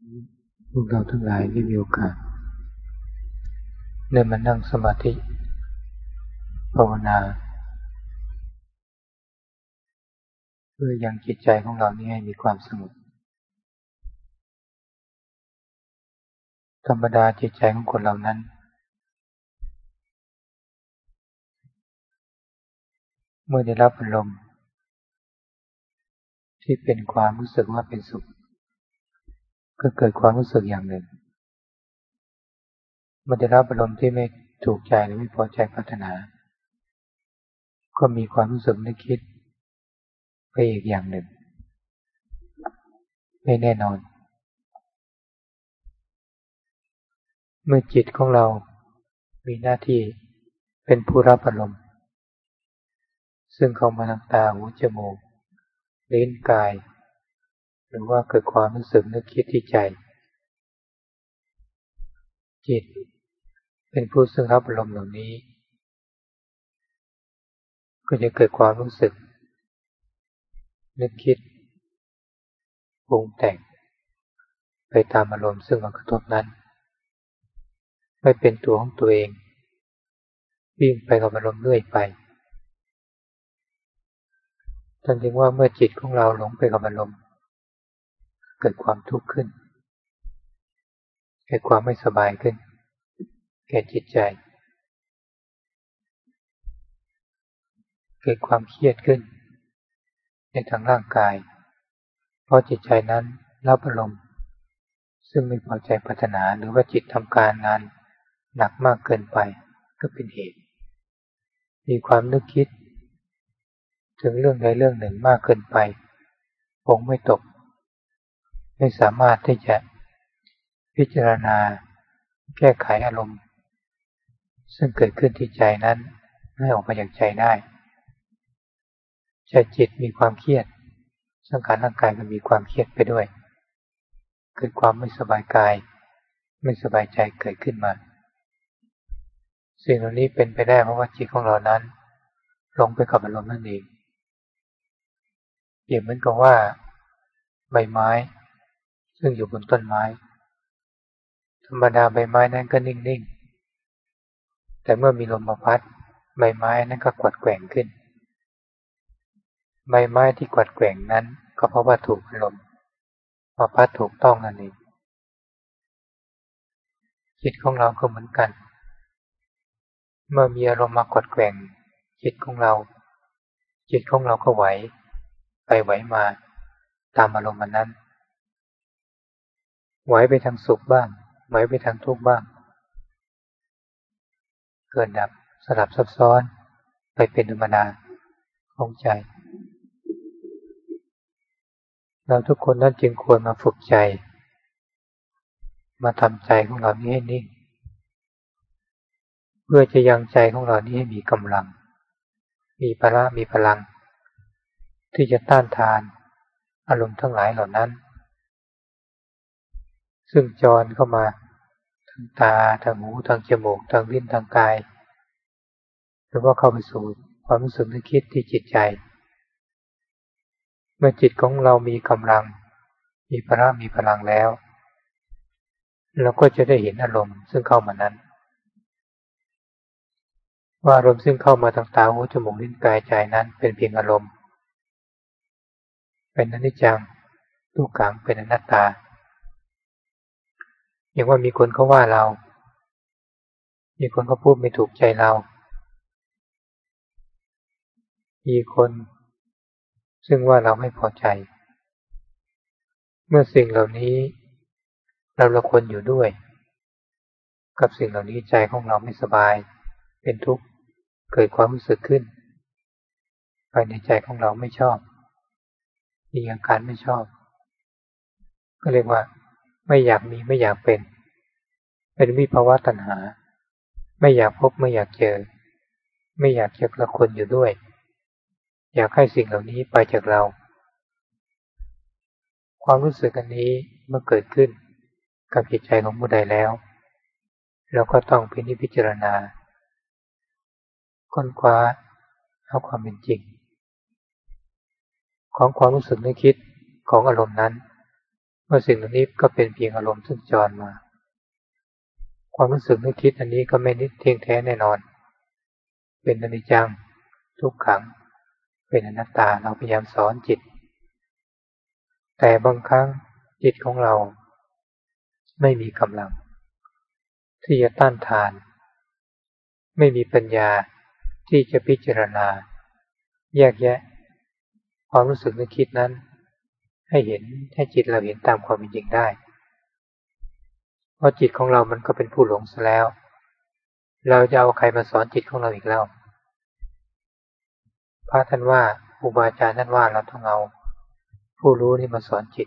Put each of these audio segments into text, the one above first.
พวกเราทั้งหลายได้มีโอกาสได้มานั่งสมาธิภาวนาเพื่อยังจิตใจของเรานี้ให้มีความสงบธรรมดาจิตใจของคนเรานั้นเมื่อได้รับอารมณ์ที่เป็นความรู้สึกว่าเป็นสุขก็เกิดความรู้สึกอย่างหนึ่งเมื่อได้รับอารมณ์ที่ไม่ถูกใจหรือไม่พอใจปรารถนาก็มีความรู้สึกนึกคิดไปอีกอย่างหนึ่งไม่แน่นอนเมื่อจิตของเรามีหน้าที่เป็นผู้รับอารมณ์ซึ่งเข้ามาทางตาหูจมูกลิ้นกายหรือว่าเกิดความรู้สึกนึกคิดที่ใจจิตเป็นผู้ซึ่งรับอารมณ์เหล่านี้ก็จะเกิดความรู้สึกนึกคิดปรุงแต่งไปตามอารมณ์ซึ่งมากระทบนั้นไม่เป็นตัวของตัวเองวิ่งไปกับอารมณ์เรื่อยไปท่านจึงว่าเมื่อจิตของเราหลงไปกับอารมณ์เกิดความทุกข์ขึ้นเกิดความไม่สบายขึ้นแก่จิตใจเกิดความเครียดขึ้นในทางร่างกายเพราะจิตใจนั้นรับอารมณ์ซึ่งไม่พอใจปรารถนาหรือว่าจิตทำการงานหนักมากเกินไปก็เป็นเหตุมีความนึกคิดถึงเรื่องใดเรื่องหนึ่งมากเกินไปคงไม่ตกไม่สามารถที่จะพิจารณาแก้ไขอารมณ์ซึ่งเกิดขึ้นที่ใจนั้นให้ออกมาจากใจได้ใจจิตมีความเครียดสังขารร่างกายก็มีความเครียดไปด้วยเกิดความไม่สบายกายไม่สบายใจเกิดขึ้นมาสิ่งเหล่านี้เป็นไปได้เพราะว่าจิตของเรานั้นหลงไปกับอารมณ์นั่นเองเปรียบเหมือนกับว่าใบไม้ซึ่งอยู่บนต้นไม้ธรรมดาใบไม้นั้นก็นิ่งๆแต่เมื่อมีลมมาพัดใบไม้นั้นก็กวัดแกว่งขึ้นใบไม้ที่กวัดแกว่งนั้นก็เพราะว่าถูกลมมาพัดถูกต้องนั่นเองจิตของเราก็เหมือนกันเมื่อมีอารมณ์มากวัดแกว่งจิตของเราก็ไหวไปไหวมาตามอารมณ์นั้นไหวไปทางสุขบ้างไหวไปทางทุกข์บ้างเกิดดับสลับซับซ้อนไปเป็นธรรมดาของใจเราทุกคนนั้นจึงควรมาฝึกใจมาทำใจของเรานี้ให้นิ่งเพื่อจะยังใจของเรานี้ให้มีกำลังมีพลังที่จะต้านทานอารมณ์ทั้งหลายเหล่านั้นซึ่งจรเข้ามาทางตาทางหูทางจมูกทางลิ้นทางกายหรือว่าเข้าไปสู่ความรู้สึกนึกคิดที่จิตใจเมื่อจิตของเรามีกำลังมีพลังแล้วเราก็จะได้เห็นอารมณ์ซึ่งเข้ามานั้นว่าอารมณ์ซึ่งเข้ามาทางตาหูจมูกลิ้นกายใจนั้นเป็นเพียงอารมณ์เป็นอนิจจังทุกขังเป็นอนัตตาอย่างว่ามีคนเขาว่าเรามีคนเขาพูดไม่ถูกใจเรามีคนซึ่งว่าเราไม่พอใจเมื่อสิ่งเหล่านี้เราละคนอยู่ด้วยกับสิ่งเหล่านี้ใจของเราไม่สบายเป็นทุกข์เกิดความรู้สึกขึ้นภายในใจของเราไม่ชอบมีอาการไม่ชอบก็เรียกว่าไม่อยากมีไม่อยากเป็นวิภาวะตัณหาไม่อยากพบไม่อยากเจอไม่อยากจะละคนอยู่ด้วยอยากให้สิ่งเหล่านี้ไปจากเราความรู้สึกอันนี้เมื่อเกิดขึ้นกับจิตใจของผู้ใดแล้วเราก็ต้องพิจารณาค้นคว้าเอาความเป็นจริงของความรู้สึกนึกคิดของอารมณ์นั้นเมื่อสิ่งเหล่านี้ก็เป็นเพียงอารมณ์ซึ่งจรมาความรู้สึกนึกคิดอันนี้ก็ไม่เที่ยงแท้แน่นอนเป็นอนิจจังทุกขังเป็นอนัตตาเราพยายามสอนจิตแต่บางครั้งจิตของเราไม่มีกำลังที่จะต้านทานไม่มีปัญญาที่จะพิจารณาแยกแยะความรู้สึกนึกคิดนั้นให้จิตเราเห็นตามความเป็นจริงได้เพราะจิตของเรามันก็เป็นผู้หลงซะแล้วเราจะเอาใครมาสอนจิตของเราอีกแล้วพระท่านว่าครูบาอาจารย์ท่านว่าเราต้องเอาผู้รู้นี่มาสอนจิต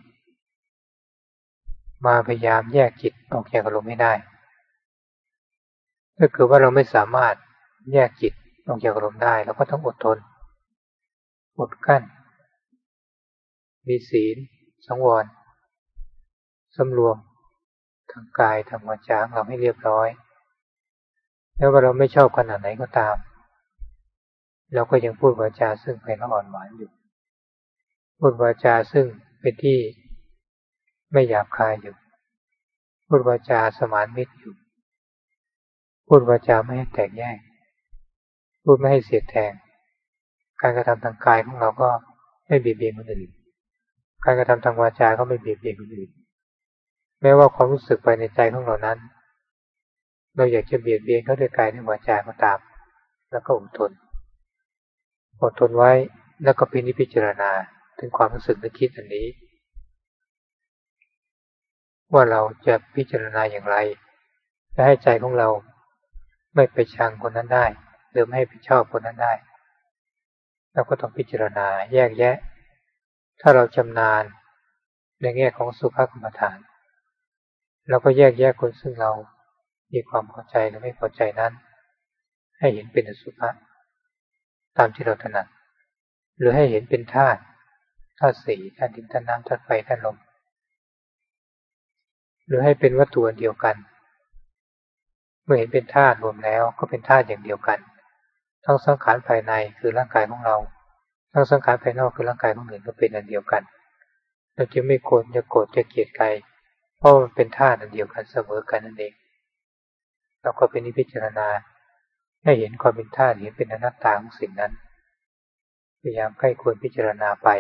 มาพยายามแยกจิตออกจากอารมณ์ให้ได้ถ้าเกิดว่าเราไม่สามารถแยกจิตออกจากอารมณ์ได้เราก็ต้องอดทนอดกั้นมีศีลสังวรสำรวมทางกายทางวาจาเราให้เรียบร้อยแม้ว่าเราไม่ชอบขนาดไหนก็ตามเราก็ยังพูดวาจาซึ่งไพเราะอ่อนหวานอยู่พูดวาจาซึ่งเป็นที่ไม่หยาบคายอยู่พูดวาจาสมานมิตรอยู่พูดวาจาไม่ให้แตกแยกพูดไม่ให้เสียดแทงการกระทำทางกายของเราก็ไม่เบียดเบียนคนอื่นการกระทำทางวาจาก็ไม่เบียดเบียนคนอื่นแม้ว่าความรู้สึกภายในใจของเรานั้นเราอยากจะเบียดเบียนเขาด้วยกายด้วยวาจาก็ตามแล้วก็อดทนไว้แล้วก็พิจารณาถึงความรู้สึกนึกคิดอันนี้ว่าเราจะพิจารณาอย่างไรจะให้ใจของเราไม่ไปชังคนนั้นได้หรือไม่ให้ไปชอบคนนั้นได้เราก็ต้องพิจารณาแยกแยะถ้าเราชำนาญในแง่ของสุภกรรมฐานเราก็แยกแยะคนซึ่งเรามีความพอใจหรือไม่พอใจนั้นให้เห็นเป็นอสุภะตามที่เราถนัดหรือให้เห็นเป็นธาตุสี่ธาตุดินธาตุน้ำธาตุไฟธาตุลมหรือให้เป็นวัตถุอันเดียวกันเมื่อเห็นเป็นธาตุรวมแล้วก็เป็นธาตุอย่างเดียวกันทั้งสังขารภายในคือร่างกายของเราทั้งสังขารภายนอกคือร่างกายของอื่นก็เป็นอันเดียวกันเราจะไม่โกรธจะเกลียดใครเพราะมันเป็นธาตุอันเดียวกันเสมอกันนั่นเองเราก็เป็นพิจารณาให้เห็นความเป็นธาตุเห็นเป็นอนัตตาของสิ่งนั้นพยายามใกล้ควรพิจารณาไป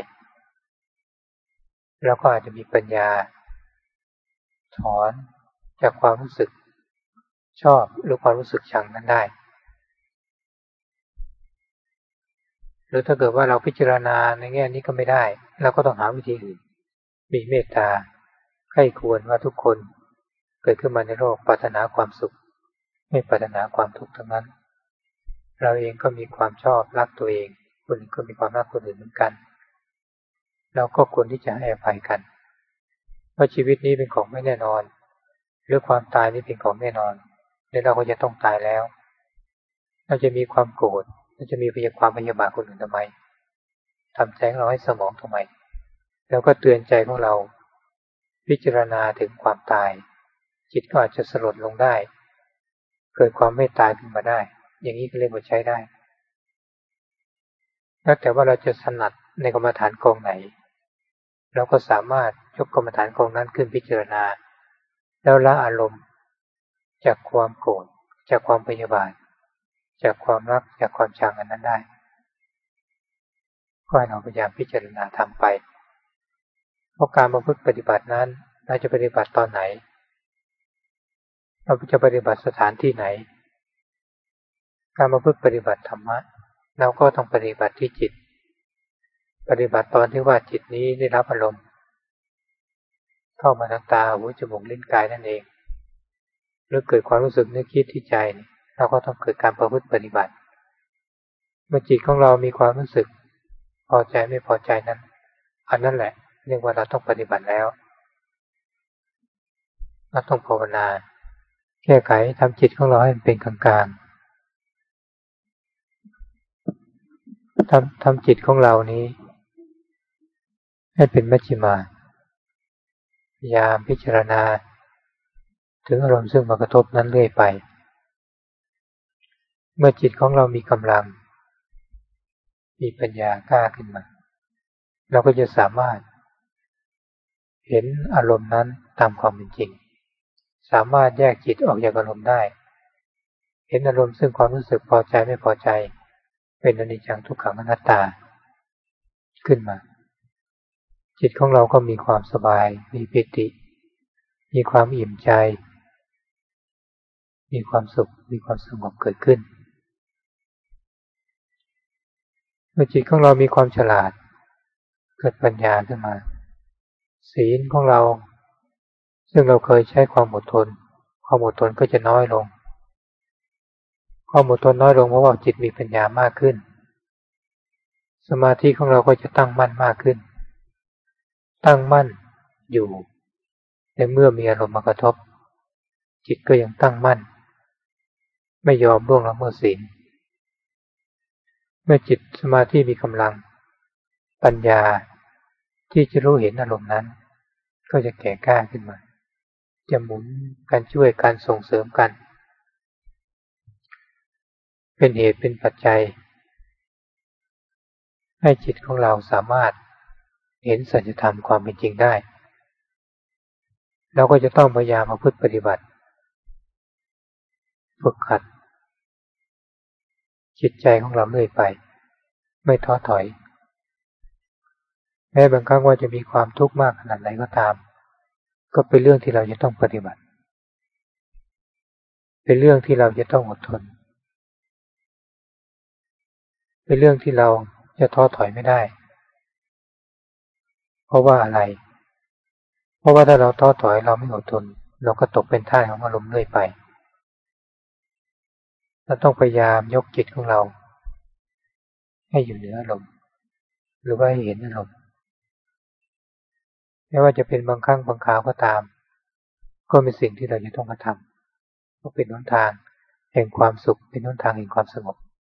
แล้วก็อาจจะมีปัญญาถอนจากความรู้สึกชอบหรือความรู้สึกชังนั้นได้หรือถ้าเกิดว่าเราพิจารณาในแง่นี้ก็ไม่ได้เราก็ต้องหาวิธีอื่นมีเมตตาใกล้ควรว่าทุกคนเกิดขึ้นมาในโลกปรารถนาความสุขไม่ปรารถนาความทุกข์ทั้งนั้นเราเองก็มีความชอบรักตัวเองคนอื่นก็มีความรักคนอื่นเหมือนกันเราก็ควรที่จะให้อภัยกันเพราะชีวิตนี้เป็นของไม่แน่นอนหรือความตายนี้เป็นของแน่นอนและเราก็จะต้องตายแล้วเราจะมีความโกรธเราจะมีความพยาบาทคนอื่นทำไมทำใจของเราให้สมองทำไมแล้วก็เตือนใจของเราพิจารณาถึงความตายจิตก็อาจจะสลดลงได้เกิดความไม่ตายขึ้นมาได้อย่างนี้ก็เรียกว่าใช้ได้แล้วแต่ว่าเราจะถนัดในกรรมฐานกองไหนเราก็สามารถยกกรรมฐานกองนั้นขึ้นพิจารณาแล้วละอารมณ์จากความโกรธจากความพยาบาทจากความรักจากความชังอันนั้นได้ก็ให้เราพยายามพิจารณาทำไปเพราะการประพฤติปฏิบัตินั้นเราจะปฏิบัติตอนไหนเราจะปฏิบัติสถานที่ไหนการประพฤติปฏิบัติธรรมะเราก็ต้องปฏิบัติที่จิตปฏิบัติตอนที่ว่าจิตนี้ได้รับอารมณ์เข้ามาทางตาหูจมูกลิ้นกายนั่นเองหรือเกิดความรู้สึกนึกคิดที่ใจเราก็ต้องเกิดการประพฤติปฏิบัติเมื่อจิตของเรามีความรู้สึกพอใจไม่พอใจนั้นอันนั้นแหละเรียกว่าเราต้องปฏิบัติแล้วเราต้องภาวนาแก้ไขทำจิตของเราให้เป็นกลางๆทำจิตของเรานี้ให้เป็นมัชฌิมาพยายามพิจารณาถึงอารมณ์ซึ่งมากระทบนั้นเรื่อยไปเมื่อจิตของเรามีกำลังมีปัญญากล้าขึ้นมาเราก็จะสามารถเห็นอารมณ์นั้นตามความเป็นจริงสามารถแยกจิตออกจากอารมณ์ได้เห็นอารมณ์ซึ่งความรู้สึกพอใจไม่พอใจเป็นอนิจจังทุกขังอนัตตาขึ้นมาจิตของเราก็มีความสบายมีปิติมีความอิ่มใจมีความสุขมีความสงบเกิดขึ้นเมื่อจิตของเรามีความฉลาดเกิดปัญญาขึ้นมาศีลของเราซึ่งเราเคยใช้ความอดทนความอดทนก็จะน้อยลงความอดทนน้อยลงเพราะว่าจิตมีปัญญามากขึ้นสมาธิของเราก็จะตั้งมั่นมากขึ้นตั้งมั่นอยู่ในเมื่อมีอารมณ์มากระทบจิตก็ยังตั้งมั่นไม่ยอมล่วงละเมิดศีลเมื่อจิตสมาธิมีกำลังปัญญาที่จะรู้เห็นอารมณ์นั้นก็จะแก่กล้าขึ้นมาจะหมุนกันช่วยกันส่งเสริมกันเป็นเหตุเป็นปัจจัยให้จิตของเราสามารถเห็นสัจธรรมความเป็นจริงได้เราก็จะต้องพยายามประพฤติปฏิบัติฝึกหัดจิตใจของเราเรื่อยไปไม่ท้อถอยแม้บางครั้งว่าจะมีความทุกข์มากขนาดไหนก็ตามก็เป็นเรื่องที่เราจะต้องปฏิบัติเป็นเรื่องที่เราจะต้องอดทนเป็นเรื่องที่เราจะท้อถอยไม่ได้เพราะว่าอะไรเพราะว่าถ้าเราท้อถอยเราไม่อดทนเราก็ตกเป็นทาสของอารมณ์เรื่อยไปเราต้องพยายามยกจิตของเราให้อยู่เหนืออารมณ์หรือว่าให้เห็นอารมณ์ไม่ว่าจะเป็นบางครั้งบางคราวก็ตามก็เป็นสิ่งที่เราจะต้องมาทำก็เป็นหนทางแห่งความสุขเป็นหนทางแห่งความสงบ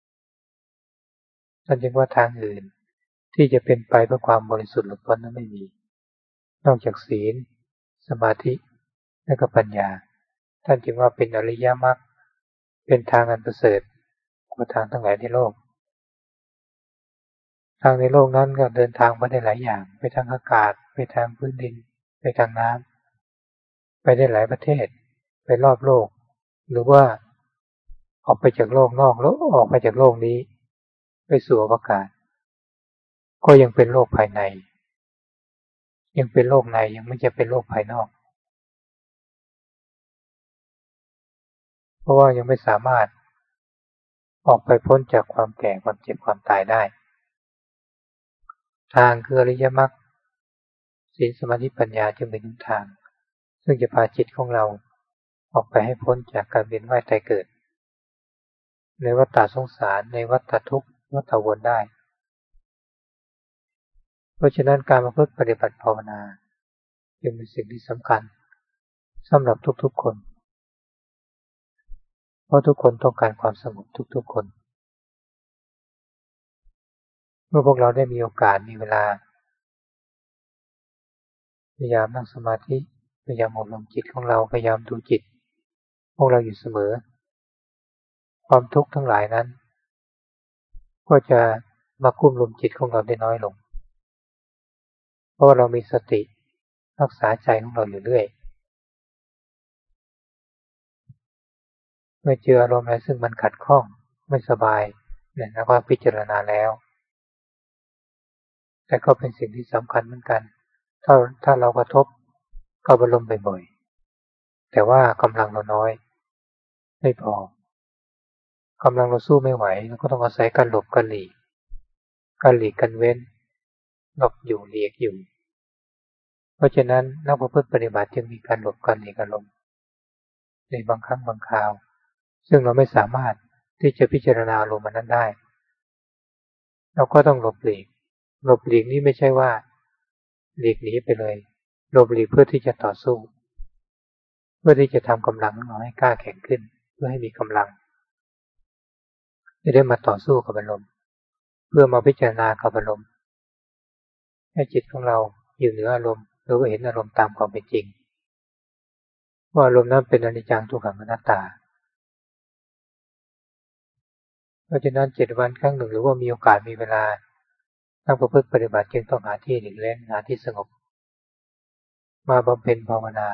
นั่นจึงว่าทางอื่นที่จะเป็นไปเพื่อความบริสุทธิ์หลุดพ้นนั้นไม่มีนอกจากศีลสมาธิและก็ปัญญาท่านจึงว่าเป็นอริยมรรคเป็นทางอันประเสริฐกว่าทางทั้งหลายในโลกทางในโลกนั้นก็เดินทางไปได้หลายอย่างไปทางอากาศไปทางพื้นดินไปทางน้ำไปได้หลายประเทศไปรอบโลกหรือว่าออกไปจากโลกนอกแล้วออกไปจากโลกนี้ไปสู่อวกาศก็ยังเป็นโลกภายในยังเป็นโลกในยังไม่ใช่เป็นโลกภายนอกเพราะว่ายังไม่สามารถออกไปพ้นจากความแก่ความเจ็บความตายได้ทางคืออริยมรรคศีลสมาธิปัญญาจึงเป็นทางซึ่งจะพาจิตของเราออกไปให้พ้นจากการเวียนว่ายตายเกิดในวัฏฏะสงสารในวัฏฏะทุกข์วัฏฏะวนได้เพราะฉะนั้นการประพฤติปฏิบัติภาวนาจึงเป็นสิ่งที่สำคัญสำหรับทุกๆคนเพราะทุกคนต้องการความสงบทุกๆคนเมื่อพวกเราได้มีโอกาสมีเวลาพยายามนั่งสมาธิพยายามอบรมจิตของเราพยายามดูจิตพวกเราอยู่เสมอความทุกข์ทั้งหลายนั้นก็จะมาคุ้มลุมจิตของเราได้น้อยลงเพราะเรามีสติรักษาใจของเราอยู่เรื่อยเมื่อเจออารมณ์อะไรซึ่งมันขัดข้องไม่สบายเนี่ยแล้วก็พิจารณาแล้วแต่ก็เป็นสิ่งที่สำคัญเหมือนกันถ้าเรากระทบกับอารมณ์บ่อยๆแต่ว่ากำลังเราน้อยไม่พอกำลังเราสู้ไม่ไหวเราก็ต้องอาศัยการหลบการหลีกการเว้นหลบอยู่หลีกอยู่เพราะฉะนั้นนักประพฤติปฏิบัติจึงมีการหลบการหลีกอารมณ์ในบางครั้งบางคราวซึ่งเราไม่สามารถที่จะพิจารณาอารมณ์นั้นได้เราก็ต้องหลบหลีกนี้ไม่ใช่ว่าหลีกหนีไปเลยหลบหลีกเพื่อที่จะต่อสู้เพื่อที่จะทำกำลังของเราให้กล้าแข็งขึ้นเพื่อให้มีกำลังจะได้มาต่อสู้กับอารมณ์เพื่อมาพิจารณากับอารมณ์ให้จิตของเราอยู่เหนืออารมณ์หรือว่าเห็นอารมณ์ตามความเป็นจริงว่าอารมณ์นั้นเป็นอนิจจังทุกขังอนัตตาเพราะฉะนั้น7 วันครั้งหนึ่งหรือว่ามีโอกาสมีเวลานักประพฤติปฏิบัติจึงต้องหาที่หลีกเล่นหาที่สงบมาบำเพ็ญภาวนา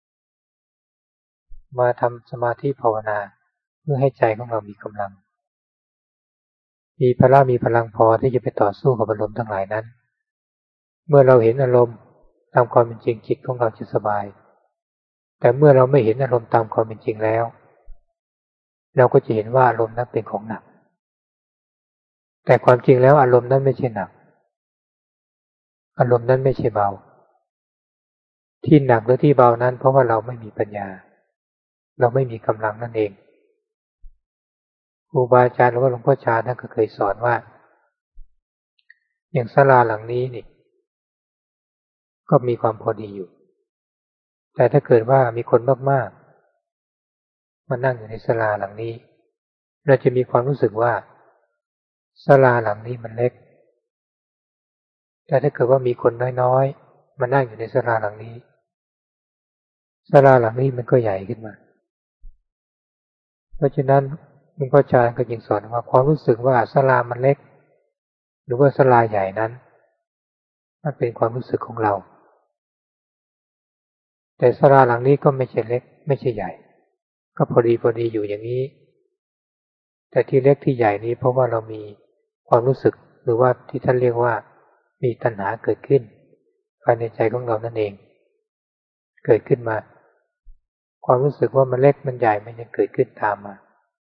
มาทำสมาธิภาวนาเพื่อให้ใจของเรามีกำลังมีพลังพอที่จะไปต่อสู้กับอารมณ์ทั้งหลายนั้นเมื่อเราเห็นอารมณ์ตามความเป็นจริงจิตของเราจะสบายแต่เมื่อเราไม่เห็นอารมณ์ตามความเป็นจริงแล้วเราก็จะเห็นว่าอารมณ์นั้นเป็นของหนักแต่ความจริงแล้วอารมณ์นั้นไม่ใช่หนักอารมณ์นั้นไม่ใช่เบาที่หนักหรือที่เบานั้นเพราะว่าเราไม่มีปัญญาเราไม่มีกำลังนั่นเองครูบาอาจารย์หรือว่าหลวงพ่อชาท่านก็เคยสอนว่าอย่างศาลาหลังนี้นี่ก็มีความพอดีอยู่แต่ถ้าเกิดว่ามีคนมากๆมานั่งอยู่ในศาลาหลังนี้เราจะมีความรู้สึกว่าศาลาหลังนี้มันเล็กแต่ถ้าเกิดว่ามีคนน้อยๆมานั่งอยู่ในศาลาหลังนี้ศาลาหลังนี้มันก็ใหญ่ขึ้นมาเพราะฉะนั้นหลวงพ่อชาก็จึงสอนว่าความรู้สึกว่าศาลามันเล็กหรือว่าศาลาใหญ่นั้นมันเป็นความรู้สึกของเราแต่ศาลาหลังนี้ก็ไม่ใช่เล็กไม่ใช่ใหญ่ก็พอดีอยู่อย่างนี้แต่ที่เล็กที่ใหญ่นี้เพราะว่าเรามีความรู้สึกหรือว่าที่ท่านเรียกว่ามีตัณหาเกิดขึ้นภายในใจของเรานั่นเองเกิดขึ้นมาความรู้สึกว่ามันเล็กมันใหญ่มันยังเกิดขึ้นตามมา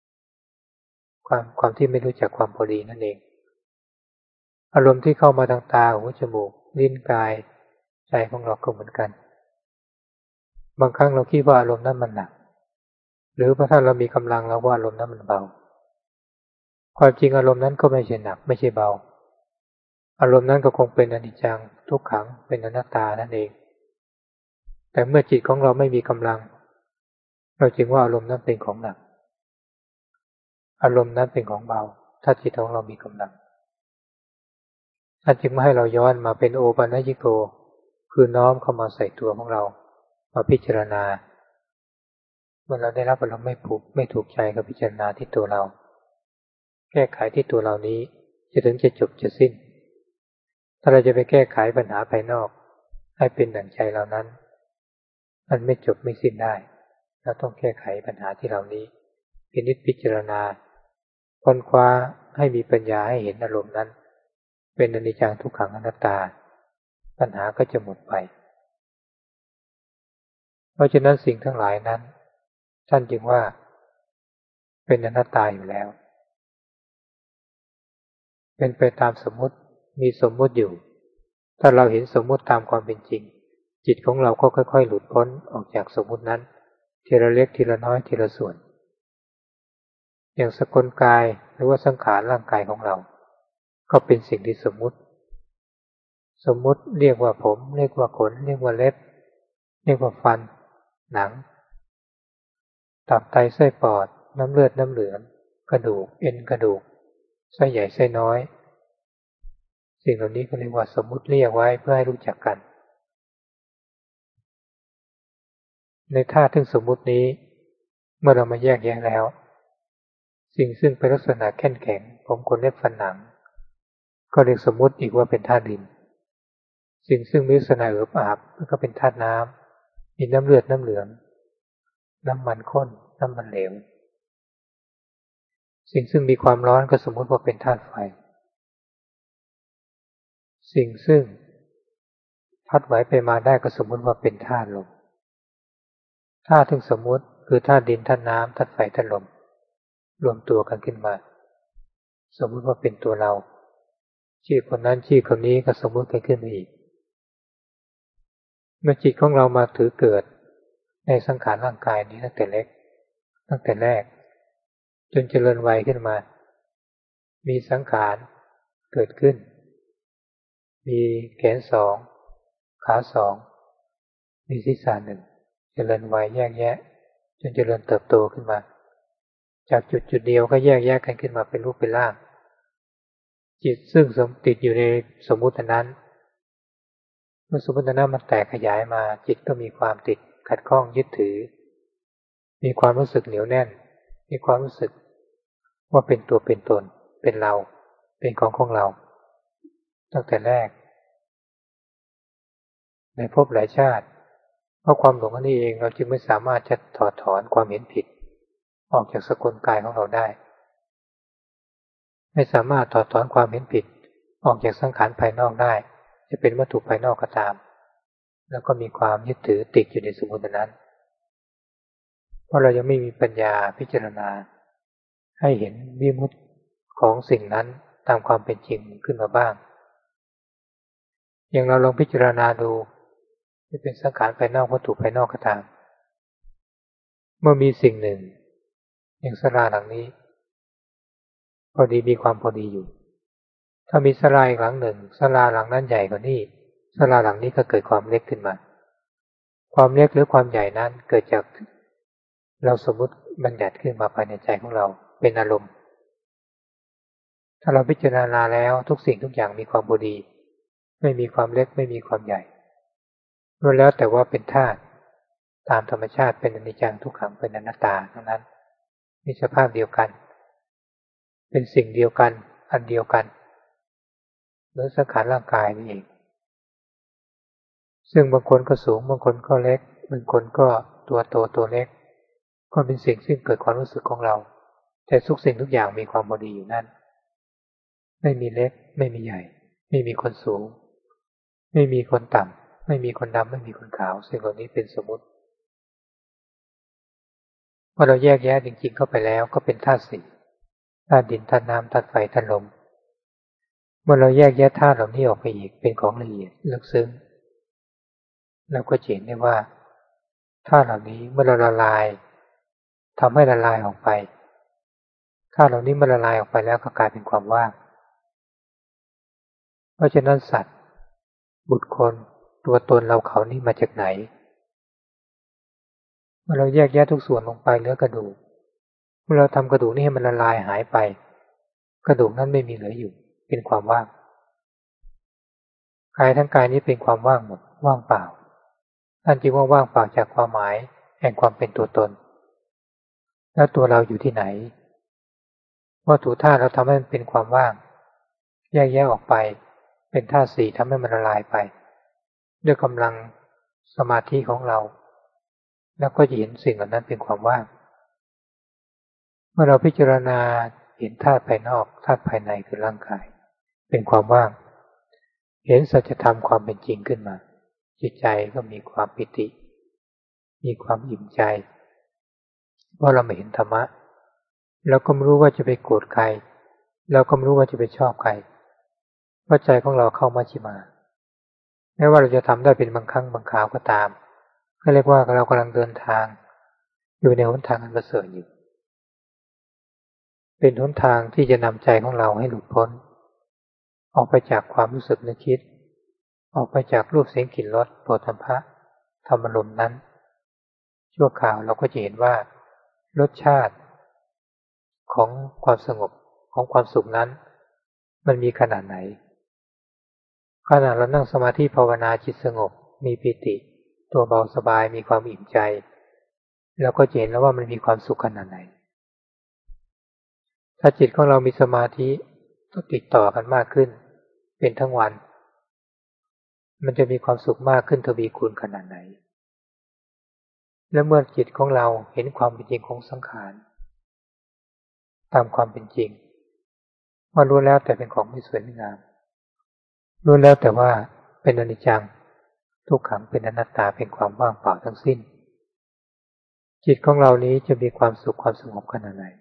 ความที่ไม่รู้จักความพอดีนั่นเองอารมณ์ที่เข้ามาทางตาหูจมูกลิ้นกายใจของเราก็เหมือนกันบางครั้งเราคิดว่าอารมณ์นั้นมันหนักหรือถ้าเรามีกำลังแล้วว่าอารมณ์นั้นมันเบาความจริงอารมณ์นั้นก็ไม่ใช่หนักไม่ใช่เบาอารมณ์นั้นก็คงเป็นอนิจจังทุกขังเป็นอนัตตานั่นเองแต่เมื่อจิตของเราไม่มีกำลังเราจึงว่าอารมณ์นั้นเป็นของหนักอารมณ์นั้นเป็นของเบาถ้าจิตของเรามีกำลังท่านจึงไม่ให้เราย้อนมาเป็นโอปัญญิโกคือน้อมเข้ามาใส่ตัวของเรามาพิจารณาเมื่อเราได้รับอารมณ์ไม่ถูกใจกับพิจารณาที่ตัวเราแก้ไขที่ตัวเรานี้จะถึงจะจบจะสิ้นถ้าเราจะไปแก้ไขปัญหาภายนอกให้เป็นดั่งใจเรานั้นมันไม่จบไม่สิ้นได้เราต้องแก้ไขปัญหาที่เรานี้พินิจพิจารณาค้นคว้าให้มีปัญญาให้เห็นอารมณ์นั้นเป็นอนิจจังทุกขังอนัตตาปัญหาก็จะหมดไปเพราะฉะนั้นสิ่งทั้งหลายนั้นท่านจึงว่าเป็นอนัตตาอยู่แล้วเป็นไปตามสมมุติมีสมมุติอยู่ถ้าเราเห็นสมมุติตามความเป็นจริงจิตของเราก็ค่อยๆหลุดพ้นออกจากสมมุตินั้นทีละเล็กทีละน้อยทีละส่วนอย่างสกลกายหรือว่าสังขารร่างกายของเราก็เป็นสิ่งที่สมมุติเรียกว่าผมเรียกว่าขนเรียกว่าเล็บเรียกว่าฟันหนังตับไตไส้ปอดน้ำเลือดน้ำเหลืองกระดูกเอ็นกระดูกไส้ใหญ่ไส้น้อยสิ่งเหล่านี้ก็เรียกว่าสมมุติเรียกไว้เพื่อให้รู้จักกันในธาตุทั้งสมมุตินี้เมื่อเรามาแยกแยะแล้วสิ่งซึ่งเป็นลักษณะแข็งแข็งผมขนเล็บฟันหนังก็เรียกสมมุติอีกว่าเป็นธาตุดินสิ่งซึ่งมีลักษณะเอิบอาบก็เป็นธาตุน้ำมีน้ำเลือดน้ำเหลืองน้ำมันข้นน้ำมันเหลวสิ่งซึ่งมีความร้อนก็สมมุติว่าเป็นธาตุไฟสิ่งซึ่งพัดไหวไปมาได้ก็สมมุติว่าเป็นธาตุลมธาตุทั้งสมมุติคือธาตุดินธาตุน้ำธาตุไฟธาตุลมรวมตัวกันขึ้นมาสมมุติว่าเป็นตัวเราชื่อคนนั้นชื่อคนนี้ก็สมมุติกันขึ้นมาอีกเมื่อจิตของเรามาถือเกิดในสังขารร่างกายนี้ตั้งแต่แรกจนเจริญวัยขึ้นมามีสังขารเกิดขึ้นมีแขนสองขาสองมีศีรษะหนึ่งเจริญวัยแยกแยะจนเจริญเติบโตขึ้นมาจากจุดเดียวก็แยกแยะกันขึ้นมาเป็นรูปเป็นร่างจิตซึ่งติดอยู่ในสมมุตินั้นเมื่อสมมุตินั้นมันแตกขยายมาจิตก็มีความติดขัดข้องยึดถือมีความรู้สึกเหนียวแน่นมีความรู้สึกว่าเป็นตัวเป็นตนเป็นเราเป็นของเราตั้งแต่แรกในภพหลายชาติเพราะความหลงอันนี้เองเราจึงไม่สามารถจะถอดถอนความเห็นผิดออกจากสกุลกายของเราได้ไม่สามารถถอดถอนความเห็นผิดออกจากสังขารภายนอกได้จะเป็นวัตถุภายนอกก็ตามแล้วก็มีความยึดถือติดอยู่ในสมมุตินั้นเพราะเรายังไม่มีปัญญาพิจารณาให้เห็นวิมุตติของสิ่งนั้นตามความเป็นจริงขึ้นมาบ้างอย่างเราลองพิจารณาดูจะเป็นสังขารภายนอกวัตถุภายนอกก็ตามเมื่อมีสิ่งหนึ่งอย่างศาลาหลังนี้พอดีมีความพอดีอยู่ถ้ามีศาลาอีกหลังหนึ่งศาลาหลังนั้นใหญ่กว่านี้ศาลาหลังนี้ก็เกิดความเล็กขึ้นมาความเล็กหรือความใหญ่นั้นเกิดจากเราสมมุติบัญญัติขึ้นมาภายในใจของเราเป็นอารมณ์ถ้าเราพิจารณาแล้วทุกสิ่งทุกอย่างมีความพอดีไม่มีความเล็กไม่มีความใหญ่ล้วนแล้วแต่ว่าเป็นธาตุตามธรรมชาติเป็นอนิจจังทุกขังเป็นอนัตตาทั้งนั้นมีสภาพเดียวกันเป็นสิ่งเดียวกันอันเดียวกันเหมือนสังขารร่างกายนี่เองซึ่งบางคนก็สูงบางคนก็เล็กบางคนก็ตัวโตตัวเล็กก็เป็นสิ่งซึ่งเกิดความรู้สึกของเราแต่ทุกสิ่งทุกอย่างมีความพอดีอยู่นั่นไม่มีเล็กไม่มีใหญ่ไม่มีคนสูงไม่มีคนต่ำไม่มีคนดำไม่มีคนขาวสิ่งเหล่านี้เป็นสมมุติเมื่อเราแยกแยะจริงๆเข้าไปแล้วก็เป็นธาตุสี่ธาตุดินธาตุน้ำธาตุไฟธาตุลมเมื่อเราแยกแยะธาตุเหล่านี้ออกไปอีกเป็นของละเอียดลึกซึ้งเราก็เห็นได้ว่าธาตุเหล่านี้เมื่อเราละลายทำให้ละลายออกไปธาตุเหล่านี้เมื่อละลายออกไปแล้วก็กลายเป็นความว่างเพราะฉะนั้นสัตว์บุคคลตัวตนเราเขานี่มาจากไหนเมื่อเราแยกแยะทุกส่วนลงไปเหลือกระดูกเมื่อเราทำกระดูกนี้ให้มันละลายหายไปกระดูกนั้นไม่มีเหลืออยู่เป็นความว่างกายทั้งกายนี้เป็นความว่างหมดว่างเปล่าท่านจึงว่าว่างเปล่าจากความหมายแห่งความเป็นตัวตนแล้วตัวเราอยู่ที่ไหนวัตถุธาตุเราทำให้มันเป็นความว่างแยกแยะออกไปเป็นธาตุสี่ทำให้มันละลายไปด้วยกำลังสมาธิของเราแล้วก็จะเห็นสิ่งเหล่านั้นเป็นความว่างเมื่อเราพิจารณาเห็นธาตุภายนอกธาตุภายในคือร่างกายเป็นความว่างเห็นสัจธรรมความเป็นจริงขึ้นมาจิตใจก็มีความปิติมีความอิ่มใจเพราะเราไม่เห็นธรรมะเราก็ไม่รู้ว่าจะไปโกรธใครเราก็ไม่รู้ว่าจะไปชอบใครเพราะใจของเราเข้ามัชฌิมาแม้ว่าเราจะทำได้เป็นบางครั้งบางคราวก็ตามก็เรียกว่าเรากำลังเดินทางอยู่ในหนทางอันประเสริฐอยู่เป็นหนทางที่จะนำใจของเราให้หลุดพ้นออกไปจากความรู้สึกนึกคิดออกไปจากรูปเสียงกลิ่นรสโผฏฐัพพะธรรมารมณ์นั้นชั่วคราวเราก็จะเห็นว่ารสชาติของความสงบของความสุขนั้นมันมีขนาดไหนขณะเรานั่งสมาธิภาวนาจิตสงบมีปิติตัวเบาสบายมีความอิ่มใจเราก็จะเห็นแล้วว่ามันมีความสุขขนาดไหนถ้าจิตของเรามีสมาธิติดต่อกันมากขึ้นเป็นทั้งวันมันจะมีความสุขมากขึ้นทวีคูณขนาดไหนและเมื่อจิตของเราเห็นความเป็นจริงของสังขารตามความเป็นจริงว่ารู้แล้วแต่เป็นของไม่สวยไม่งามรู้แล้วแต่ว่าเป็นอนิจจังทุกขังเป็นอนัตตาเป็นความว่างเปล่าทั้งสิ้นจิตของเรานี้จะมีความสุขความสงบขนาดไหน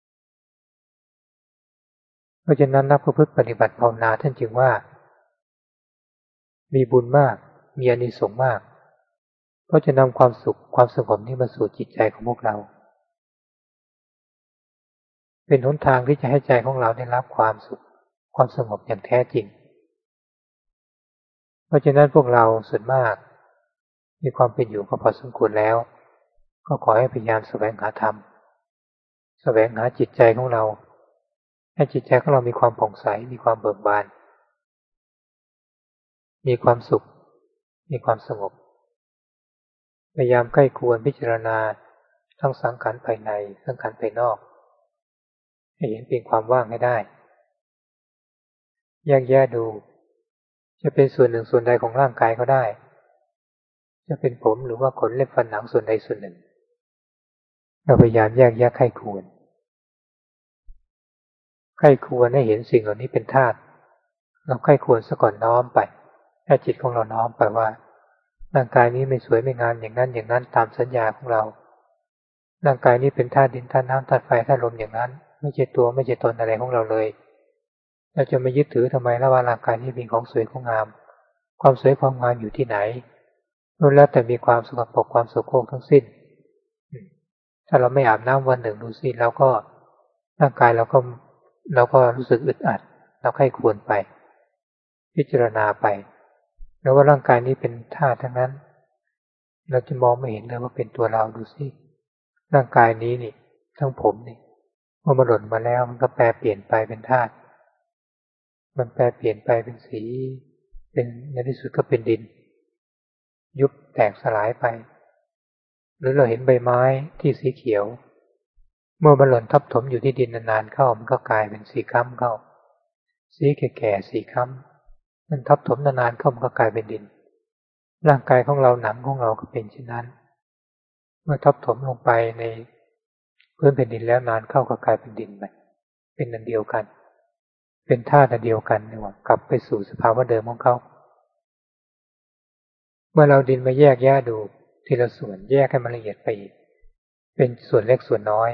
เพราะฉะนั้นนักประพฤติปฏิบัติภาวนาท่านจึงว่ามีบุญมากมีอานิสงส์มากเพราะจะนำความสุขความสงบนี้มาสู่จิตใจของพวกเราเป็นหนทางที่จะให้ใจของเราได้รับความสุขความสงบอย่างแท้จริงเพราะฉะนั้นพวกเราส่วนมากมีความเป็นอยู่ก็พอสมควรแล้วก็ขอให้พยายามแสวงหาธรรมแสวงหาจิตใจของเราให้จิตใจของเรามีความผ่องใสมีความเบิกบานมีความสุขมีความสงบพยายามใกล้ควรพิจารณาทั้งสังขารภายในสังขารภายนอกให้เห็นเป็นความว่างให้ได้แยกแยะดูจะเป็นส่วนหนึ่งส่วนใดของร่างกายก็ได้จะเป็นผมหรือว่าขนเล็บฟันหนังส่วนใดส่วนหนึ่งเราพยายามแยกแยะไข้ควรให้เห็นสิ่งเหล่านี้เป็นธาตุเราไข้ควรซะก่อนน้อมไปถ้าจิตของเราน้อมไปว่าร่างกายนี้ไม่สวยไม่งามอย่างนั้นตามสัญญาของเราร่างกายนี้เป็นธาตุดินธาตุน้ำธาตุไฟธาตุลมอย่างนั้นไม่ใช่ตัวไม่ใช่ตนอะไรของเราเลยเราจะไม่ยึดถือทำไมแล้วว่าร่างกายนี้เป็นของสวยของงามความสวยความงามอยู่ที่ไหนล้วนแล้วแต่มีความสกปรกความโสโครกทั้งสิ้นถ้าเราไม่อาบน้ำวันหนึ่งดูสิแล้วก็ร่างกายเราก็รู้สึกอึดอัดเราไข้ควรไปพิจารณาไปแล้วว่าร่างกายนี้เป็นธาตุทั้งนั้นเราจะมองไม่เห็นเลยว่าเป็นตัวเราดูสิร่างกายนี้นี่ทั้งผมนี่เมื่อมันหล่นมาแล้วมันก็แปรเปลี่ยนไปเป็นธาตุมันแปรเปลี่ยนไปเป็นสีเป็นในที่สุดก็เป็นดินยุบแตกสลายไปหรือเราเห็นใบไม้ที่สีเขียวเมื่อมันหล่นทับถมอยู่ที่ดินนานๆเข้ามันก็กลายเป็นสีคล้ำเข้าสีแก่ๆสีคล้ำมันทับถมนานๆเข้ามันก็กลายเป็นดินร่างกายของเราหนังของเราก็เป็นเช่นนั้นเมื่อทับถมลงไปในพื้นแผ่นดินแล้วนานเข้าก็กลายเป็นดินไปเป็นอันเดียวกันเป็นธาตุอันเดียวกันนี่หว่ากลับไปสู่สภาวะเดิมของเขาเมื่อเราดินมาแยกแยะดูทีละส่วนแยกให้มันละเอียดไปอีกเป็นส่วนเล็กส่วนน้อย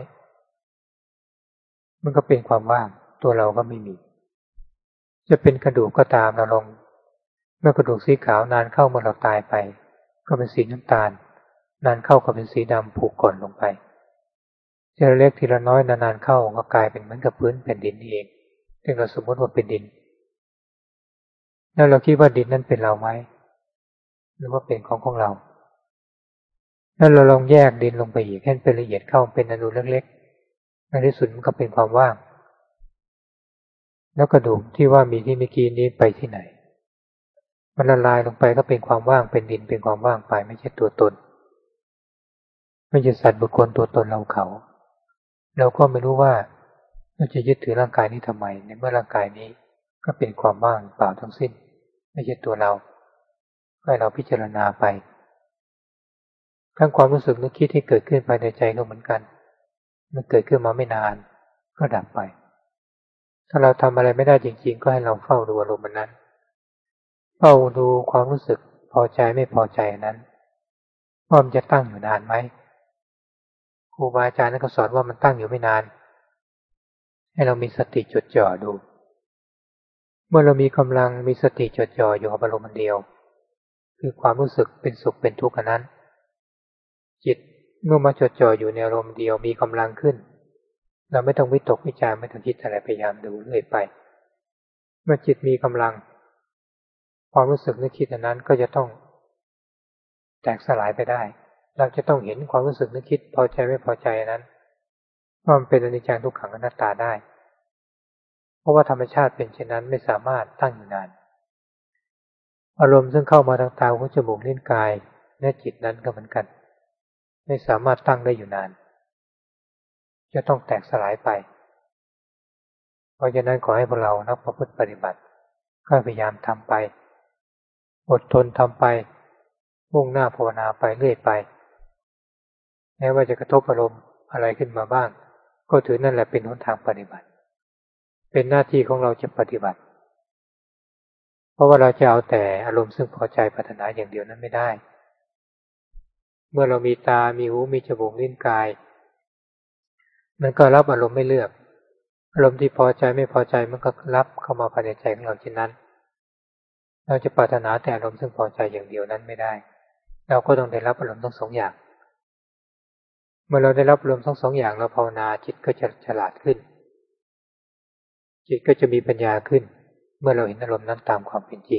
มันก็เป็นความว่างตัวเราก็ไม่มีจะเป็นกระดูกก็ตามเราลองเมื่อกระดูกสีขาวนานเข้าเมื่อเราตายไปก็เป็นสีน้ำตาลนานเข้าก็เป็นสีดำผุก่อนลงไปทีละเล็กทีละน้อยนานๆเข้าก็กลายเป็นเหมือนกับพื้นแผ่นดินเองซึ่งเราสมมติว่าเป็นดินแล้วเราคิดว่าดินนั้นเป็นเราไหมหรือว่าเป็นของเราแล้วเราลองแยกดินลงไปอีกให้เป็นละเอียดเข้าเป็นอนุเล็กๆในที่สุดมันก็เป็นความว่างแล้วกระดูกที่ว่ามีที่เมื่อกี้นี้ไปที่ไหนมันละลายลงไปก็เป็นความว่างเป็นดินเป็นความว่างไปไม่ใช่ตัวตนไม่ใช่สัตว์บุคคลตัวตนเราเขาเราก็ไม่รู้ว่าเราจะยึดถือร่างกายนี้ทำไมในเมื่อร่างกายนี้ก็เป็นความว่างเปล่าทั้งสิ้นไม่ใช่ตัวเราให้เราพิจารณาไปทั้งความรู้สึกนึกคิดที่เกิดขึ้นภายในใจก็เหมือนกันมันเกิดขึ้นมาไม่นานก็ดับไปถ้าเราทำอะไรไม่ได้จริงๆก็ให้เราเฝ้าดูอารมณ์นั้นเฝ้าดูความรู้สึกพอใจไม่พอใจนั้นว่ามันจะตั้งอยู่นานไหมครูบาอาจารย์นั้นก็สอนว่ามันตั้งอยู่ไม่นานให้เรามีสติจดจ่อดูเมื่อเรามีกำลังมีสติจดจ่ออยู่กับอารมณ์เดียวคือความรู้สึกเป็นสุขเป็นทุกข์นั้นจิตเมื่อมาจดจ่ออยู่ในอารมณ์เดียวมีกำลังขึ้นเราไม่ต้องวิตกวิจารไม่ต้องคิดอะไรพยายามดูเรื่อยไปเมื่อจิตมีกำลังความรู้สึกนึกคิดนั้นก็จะต้องแตกสลายไปได้เราจะต้องเห็นความรู้สึกนึกคิดพอใจไม่พอใจนั้นว่ามันเป็นอนิจจังทุกขังอนัตตาได้เพราะว่าธรรมชาติเป็นเช่นนั้นไม่สามารถตั้งอยู่นานอารมณ์ซึ่งเข้ามาทางตาหูจมูกลิ้นกายและจิตนั้นก็เหมือนกันไม่สามารถตั้งได้อยู่นานจะต้องแตกสลายไปเพราะฉะนั้นขอให้พวกเรานักประพฤติปฏิบัติก็พยายามทำไปอดทนทำไปมุ่งหน้าภาวนาไปเรื่อยไปแม้ว่าจะกระทบอารมณ์อะไรขึ้นมาบ้างก็ถือนั่นแหละเป็นหนทางปฏิบัติเป็นหน้าที่ของเราจะปฏิบัติเพราะว่าเราจะเอาแต่อารมณ์ซึ่งพอใจปรารถนาอย่างเดียวนั้นไม่ได้เมื่อเรามีตามีหูมีจมูกลิ้นกายมันก็รับอารมณ์ไม่เลือกอารมณ์ที่พอใจไม่พอใจมันก็รับเข้ามาภายในใจของเราเช่นนั้นเราจะปรารถนาแต่อารมณ์ซึ่งพอใจอย่างเดียวนั้นไม่ได้เราก็ต้องได้รับอารมณ์ทั้งสองอย่างเมื่อเราได้รับอารมณ์ทั้งสองอย่างเราภาวนาจิตก็จะฉลาดขึ้นจิตก็จะมีปัญญาขึ้นเมื่อเราเห็นอารมณ์นั้นตามความเป็นจริง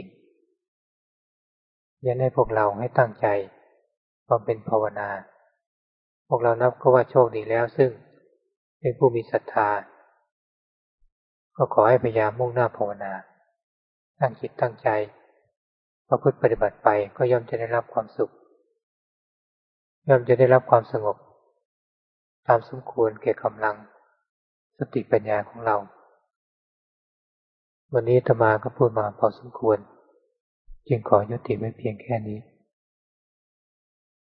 ยันให้พวกเราให้ตั้งใจความเป็นภาวนาพวกเรานับก็ว่าโชคดีแล้วซึ่งเป็นผู้มีศรัทธาก็ขอให้พยายามมุ่งหน้าภาวนาตั้งจิตตั้งใจประพฤติปฏิบัติไปก็ย่อมจะได้รับความสุขย่อมจะได้รับความสงบตามสมควรแก่กำลังสติปัญญาของเราวันนี้อาตมาก็พูดมาพอสมควรจึงขอยุติไว้เพียงแค่นี้